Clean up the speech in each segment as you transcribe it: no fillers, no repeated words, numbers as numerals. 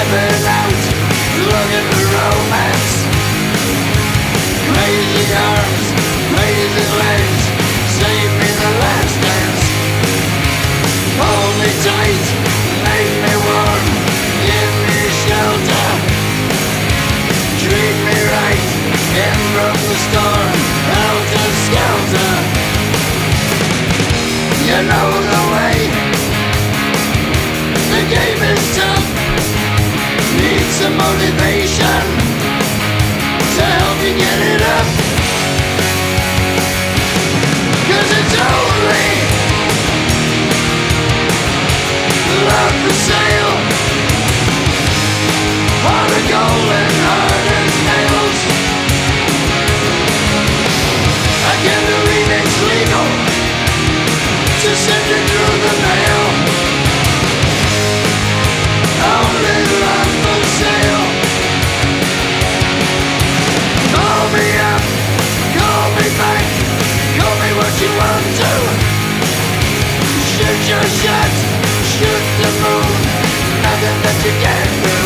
Stepping out, looking for romance. Crazy arms, crazy legs, save me the last dance. Hold me tight, make me warm, give me shelter. Treat me right, in from the storm, helter skelter. You know the way, the game is tough. Need some motivation to help you get it up. 'Cause it's only love for sale. Heart of gold and hard as nails. I can't believe it's legal to send it through the mail. Only love for sale. Call me up, call me back, call me what you want to. Shoot your shot, shoot the moon, nothing that you can't do.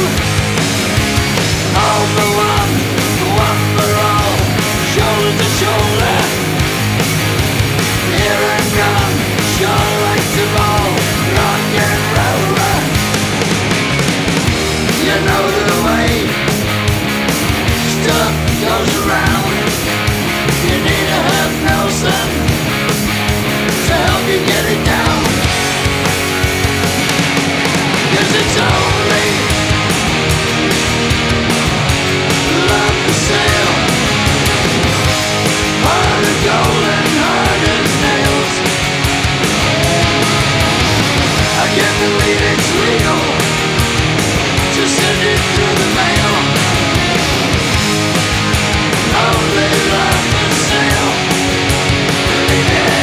All for one for all, shoulder to shoulder. Here and gone, sure like to ball, rock and roller. You know the way, stuff goes around. You need a Herb Nelson to help you get it down. 'Cause it's only love for sale. Heart of gold and hard as nails. I can't believe it's legal to send it through the mail. Only love for sale. Believe it.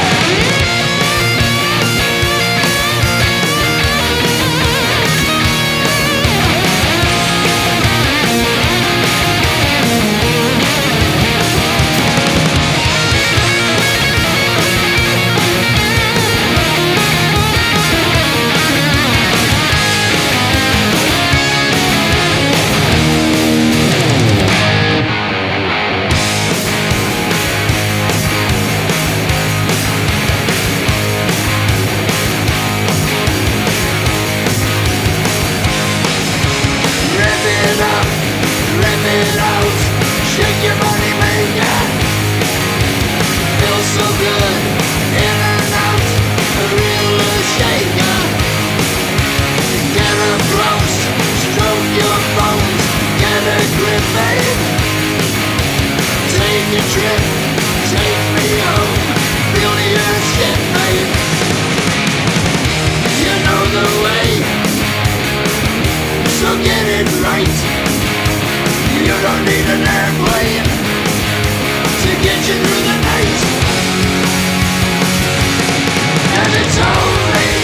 Rip it out, shake your money maker. Feels so good, in and out, a real shaker. Get up close, stroke your bones, get a grip, babe. Take a trip, take me home, feel your shit, babe. You know the way, so get it right. You don't need an airplane to get you through the night. And it's only